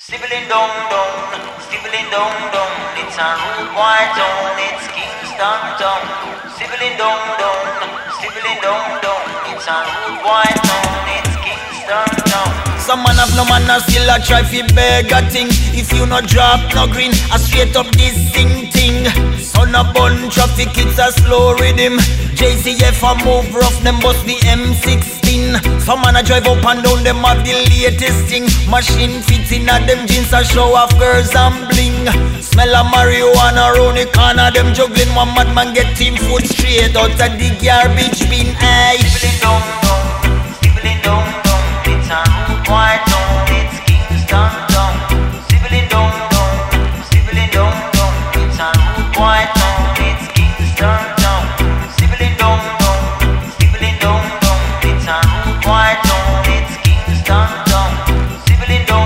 Stibbling down, it's a rude white town, it's Kingston town. Stibbling down, it's a rude white town, it's Kingston town. Some man have no manner, still a try fi beg a thing. If you no drop no green, a straight up this thing. Son a bun traffic, it's a slow rhythm. JCF a move rough, them bust the M16. Some man a drive up and down, them have the latest thing. Machine fits in a them jeans a show off girls and bling. Smell of marijuana round the corner, them juggling. One madman get team food straight out of the garbage bin. Aye. Stibbling down, it's a rude white town, it's Kingston town. Stibbling down, it's a rude white town, it's Kingston town. Stibbling down, it's a rude white town, it's Kingston town. Stibbling down,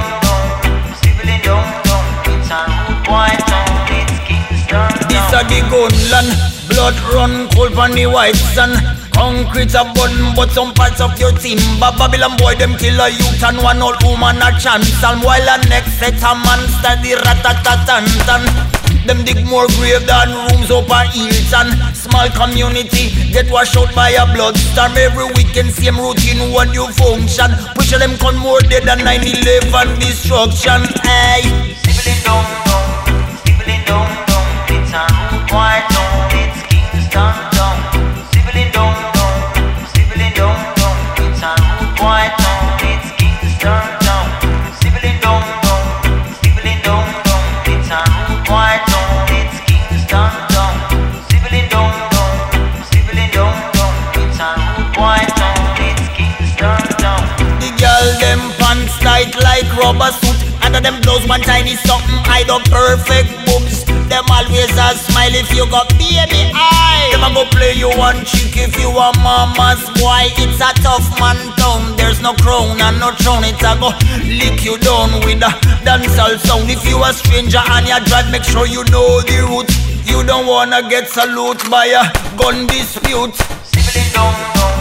it's a rude white town, it's Kingston town. This a the gunland, blood run cold on the white sun. Concrete a button, but some parts of your team. Babylon boy, them kill a youth and one old woman a chance. And while a next set a man study rat-a-tat-tan-tan. Them dig more grave than rooms up a Hilton. Small community get washed out by a bloodstorm. Every weekend same routine, one new function. Push them con more dead than 9/11 destruction. Aye. Stibbling down, it's a rude white town, it's Kingston town. Stibbling down, it's a rude white town, it's Kingston town. Stibbling down, it's a rude white town, it's Kingston town. Stibbling down, it's a rude white town, it's Kingston town. The girl them pants tight like rubber suit. Under them blouse one tiny something hide up perfect boobs. Them always a smile if you got baby eye. Them a go play you one chick if you a mama's boy. It's a tough man town. There's no crown and no throne. It's a go lick you down with a dancehall sound. If you a stranger and you drive, make sure you know the route. You don't wanna get salute by a gun dispute. Stibbling down,